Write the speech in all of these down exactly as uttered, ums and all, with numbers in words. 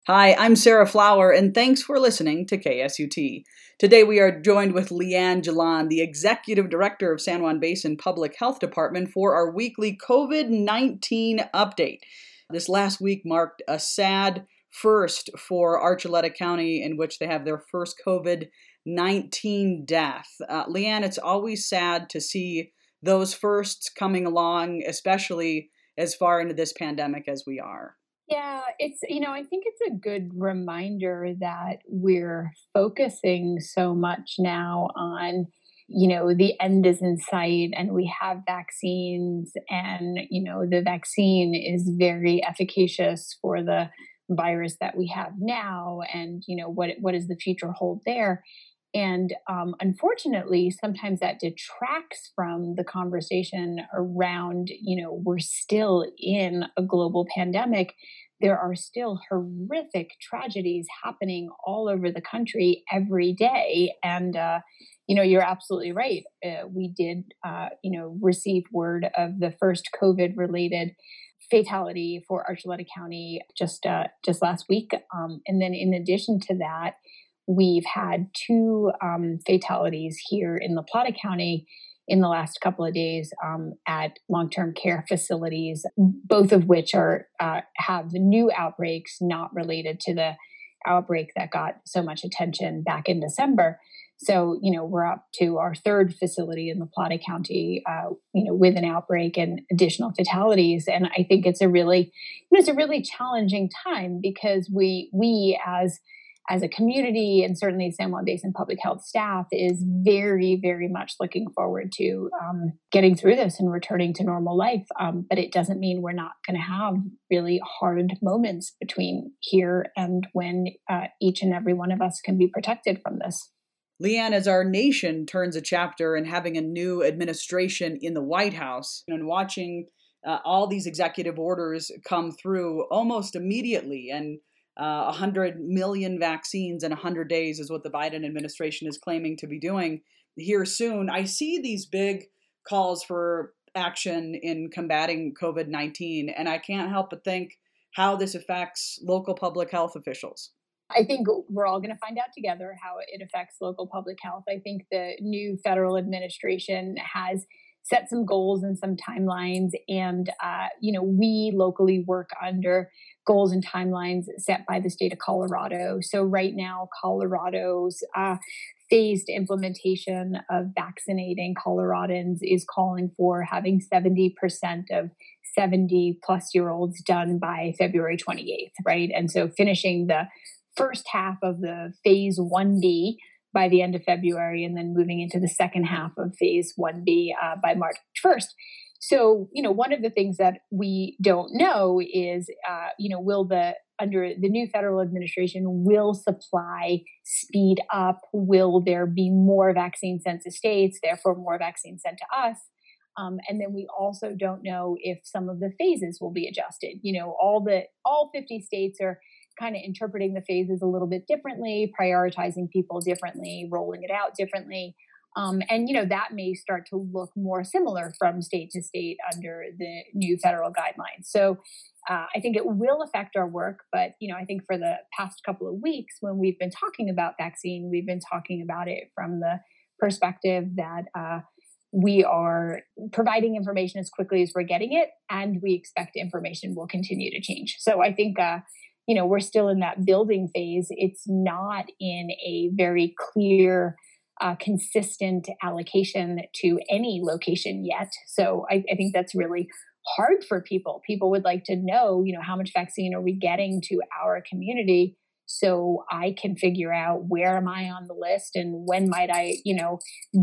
Hi, I'm Sarah Flower, and thanks for listening to K S U T. Today we are joined with Leanne Jalan, the Executive Director of San Juan Basin Public Health Department, for our weekly COVID nineteen update. This last week marked a sad first for Archuleta County, in which they have their first COVID nineteen death. Uh, Leanne, it's always sad to see those firsts coming along, especially as far into this pandemic as we are. Yeah, it's, you know, I think it's a good reminder that we're focusing so much now on, you know, the end is in sight and we have vaccines and, you know, the vaccine is very efficacious for the virus that we have now and, you know, what what does the future hold there? And um, unfortunately, sometimes that detracts from the conversation around, you know, we're still in a global pandemic. There are still horrific tragedies happening all over the country every day. And, uh, you know, you're absolutely right. Uh, we did, uh, you know, receive word of the first COVID related fatality for Archuleta County just uh, just last week. Um, and then in addition to that, we've had two um, fatalities here in La Plata County in the last couple of days um, at long-term care facilities, both of which are uh, have new outbreaks not related to the outbreak that got so much attention back in December. So, you know, we're up to our third facility in La Plata County, uh, you know, with an outbreak and additional fatalities. And I think it's a really, you know, it's a really challenging time because we, we as as a community and certainly San Juan Basin Public Health staff is very, very much looking forward to um, getting through this and returning to normal life. Um, but it doesn't mean we're not going to have really hard moments between here and when uh, each and every one of us can be protected from this. Leanne, as our nation turns a chapter and having a new administration in the White House and watching uh, all these executive orders come through almost immediately, and uh, one hundred million vaccines in one hundred days is what the Biden administration is claiming to be doing here soon. I see these big calls for action in combating COVID nineteen, and I can't help but think how this affects local public health officials. I think we're all going to find out together how it affects local public health. I think the new federal administration has set some goals and some timelines, and uh, you know, we locally work under goals and timelines set by the state of Colorado. So right now, Colorado's uh, phased implementation of vaccinating Coloradans is calling for having seventy percent of seventy plus year olds done by February twenty-eighth, right? And so finishing the first half of the phase one B by the end of February, and then moving into the second half of phase one B uh, by March first. So, you know, one of the things that we don't know is, uh, you know, will the, under the new federal administration, will supply speed up? Will there be more vaccine sent to states, therefore more vaccine sent to us? Um, and then we also don't know if some of the phases will be adjusted. You know, all the all fifty states are kind of interpreting the phases a little bit differently, prioritizing people differently, rolling it out differently. Um, and, you know, that may start to look more similar from state to state under the new federal guidelines. So uh, I think it will affect our work. But, you know, I think for the past couple of weeks, when we've been talking about vaccine, we've been talking about it from the perspective that uh, we are providing information as quickly as we're getting it, and we expect information will continue to change. So I think, uh, you know, we're still in that building phase. It's not in a very clear, uh, consistent allocation to any location yet. So I, I think that's really hard for people. People would like to know, you know, how much vaccine are we getting to our community, so I can figure out where am I on the list and when might I, you know,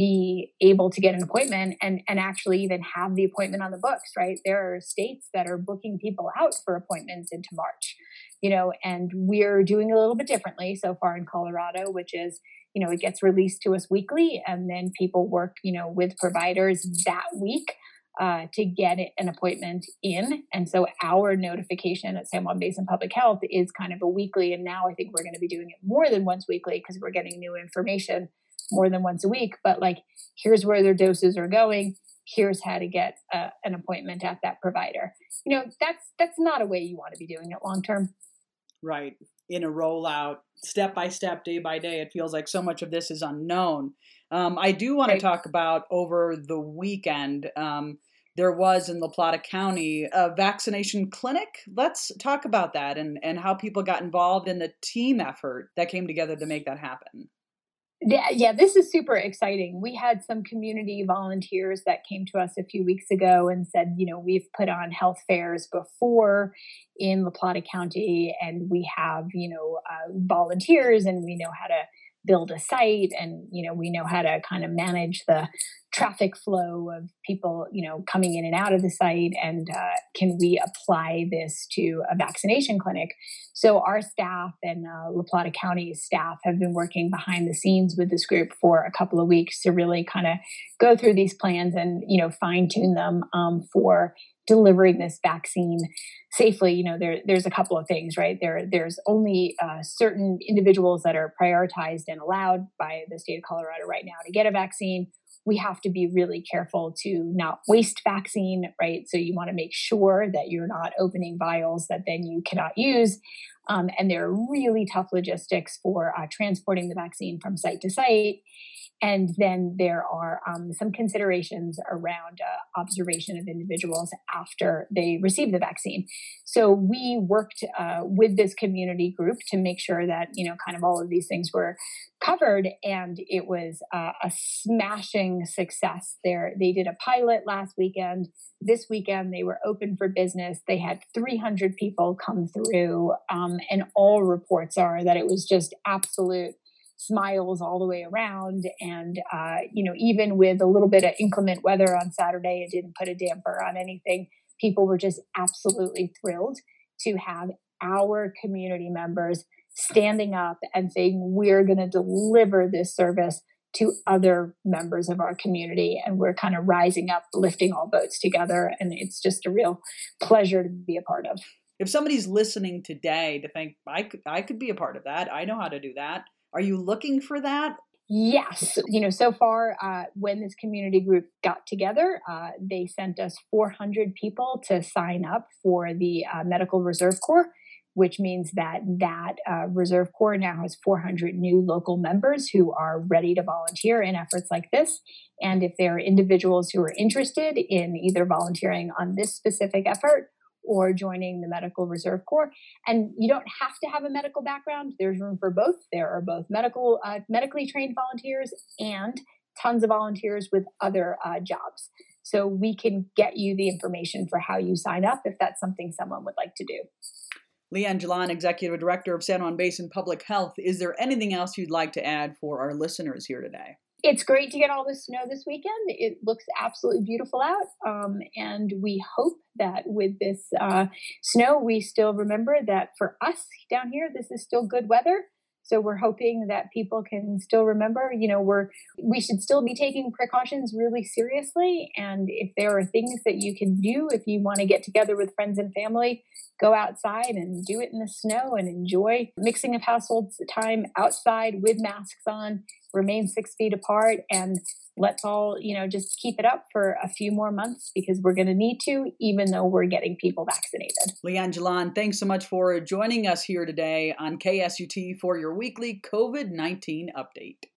be able to get an appointment and, and actually even have the appointment on the books, right? There are states that are booking people out for appointments into March, you know, and we're doing a little bit differently so far in Colorado, which is, you know, it gets released to us weekly and then people work, you know, with providers that week uh, to get it, an appointment in. And so our notification at San Juan Basin Public Health is kind of a weekly. And now I think we're going to be doing it more than once weekly because we're getting new information more than once a week. But like, here's where their doses are going. Here's how to get uh, an appointment at that provider. You know, that's that's not a way you want to be doing it long term. Right. in a rollout, step by step, day by day. It feels like so much of this is unknown. Um, I do want Right. to talk about over the weekend. Um, there was in La Plata County a vaccination clinic. Let's talk about that and, and how people got involved in the team effort that came together to make that happen. Yeah, yeah, this is super exciting. We had some community volunteers that came to us a few weeks ago and said, you know, we've put on health fairs before in La Plata County, and we have, you know, uh, volunteers, and we know how to build a site, and you know, we know how to kind of manage the traffic flow of people, you know, coming in and out of the site, and uh, can we apply this to a vaccination clinic? So our staff and uh, La Plata County staff have been working behind the scenes with this group for a couple of weeks to really kind of go through these plans and, you know, fine tune them um, for delivering this vaccine safely. You know, there there's a couple of things, right? There there's only uh, certain individuals that are prioritized and allowed by the state of Colorado right now to get a vaccine. We have to be really careful to not waste vaccine, right? So you want to make sure that you're not opening vials that then you cannot use. Um, and there are really tough logistics for uh, transporting the vaccine from site to site. And then there are um, some considerations around uh, observation of individuals after they receive the vaccine. So we worked uh, with this community group to make sure that, you know, kind of all of these things were covered. And it was uh, a smashing success there. They did a pilot last weekend. This weekend, they were open for business. They had three hundred people come through. Um, and all reports are that it was just absolute smiles all the way around. And, uh, you know, even with a little bit of inclement weather on Saturday, it didn't put a damper on anything. People were just absolutely thrilled to have our community members standing up and saying, we're going to deliver this service to other members of our community. And we're kind of rising up, lifting all boats together. And it's just a real pleasure to be a part of. If somebody's listening today to think, I could, I could be a part of that, I know how to do that. Are you looking for that? Yes. You know, so far, uh, when this community group got together, uh, they sent us four hundred people to sign up for the uh, Medical Reserve Corps, which means that that uh, Reserve Corps now has four hundred new local members who are ready to volunteer in efforts like this. And if there are individuals who are interested in either volunteering on this specific effort or joining the Medical Reserve Corps. And you don't have to have a medical background. There's room for both. There are both medical, uh, medically trained volunteers and tons of volunteers with other uh, jobs. So we can get you the information for how you sign up if that's something someone would like to do. Leanne Jalon, Executive Director of San Juan Basin Public Health. Is there anything else you'd like to add for our listeners here today? It's great to get all this snow this weekend. It looks absolutely beautiful out. Um, and we hope that with this uh, snow, we still remember that for us down here, this is still good weather. So we're hoping that people can still remember, you know, we're, we should still be taking precautions really seriously. And if there are things that you can do, if you want to get together with friends and family, go outside and do it in the snow and enjoy mixing of household time outside with masks on, remain six feet apart, and let's all, you know, just keep it up for a few more months because we're going to need to, even though we're getting people vaccinated. Leanne Jalon, thanks so much for joining us here today on K S U T for your weekly COVID nineteen update.